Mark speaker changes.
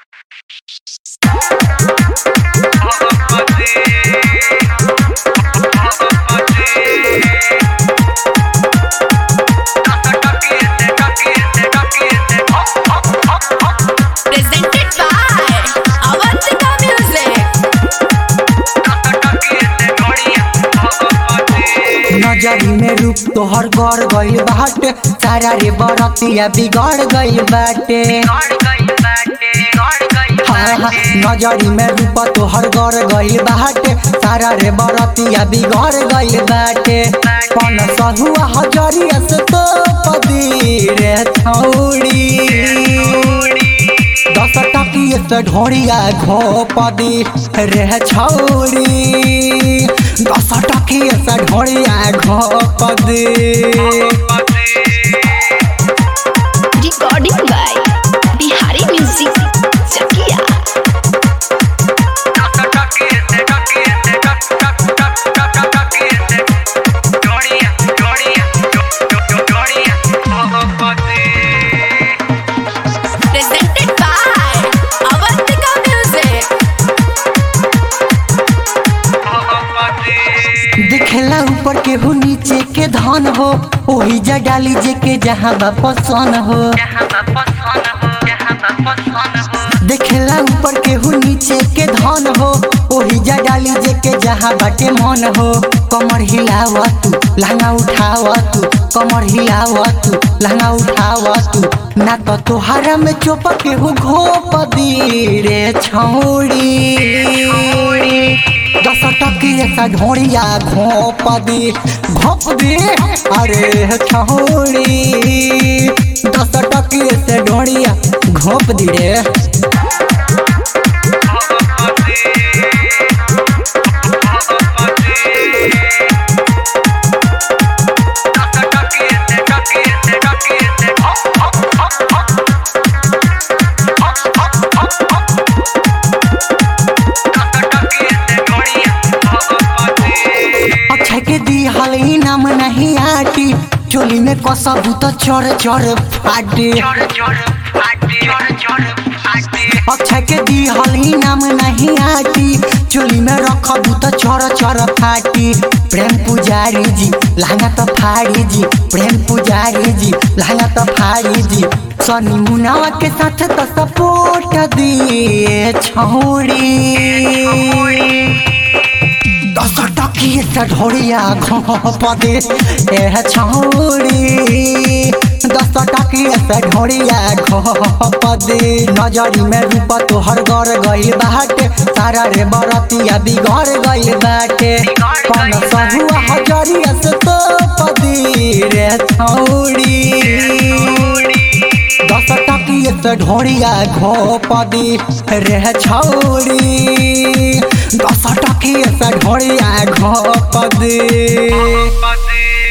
Speaker 1: नजरी में रूप तोहर गड़ गइल बाटे, सारा रे बरतिया बिगड़ गइल बाटे। नजरी में रूप तोहर गड़ गइल बाटे, सारा रे बरतिया बिगड़ गइल बाटे। पन सहुआ हजरिया से तो पदी रे छौड़ी, 10 टकिए से ढोरिया घोपदी रे छौड़ी, 10 टकिए से ढोरिया घोपदी।
Speaker 2: Recording by Bihari music Chakiya. Presented by Avantika Music।
Speaker 1: दिखेला ऊपर के हो नीचे के धन हो, ओही जा डाली जे के जहाँ बा पसंद हो। देखेला ऊपर के हो नीचे के धन हो, ओही जा डाली जे के जहाँ बाटे मन हो। कमर हिलावा तू लहंगा उठावा तू, कमर हिलावा तू लहंगा उठावा तू, ना तो तोहरा में चोपा के हो घोप दी रे छौड़ी। 10 टकिए से ढोरिया घोप दी अरे छौड़ी, 10 टकिए से ढोरिया घोप दी रे। अक्षय के दी हाल नाम नहीं आटी, चोली में कसबू तो चोर चोर फाटी। अक्षय के दी हाल नाम नहीं आटी, चोली में रखबू तो चोर चोर फाटी। प्रेम पुजारी जी लहंगा तो फाड़ी जी, प्रेम पुजारी जी लहंगा तो फाड़ी जी। सनी मुनावा के साथ तो सपोर्ट दिए छौड़ी, 10 टकिए से ढोरिया घोप दे ए छौड़ी, 10 टकिए से ढोरिया घोप दे। नजरी में रूप तोहर गड़ गइल बाटे, सारा रे बरतिया बिगड़ गइल बाटे। पन सहुआ हजरिया से तो पदी रे छौड़ी, 10 टकिए से ढोरिया घोप दी रे छौड़ी, 10 टकिए से ढोरिया घोप दी।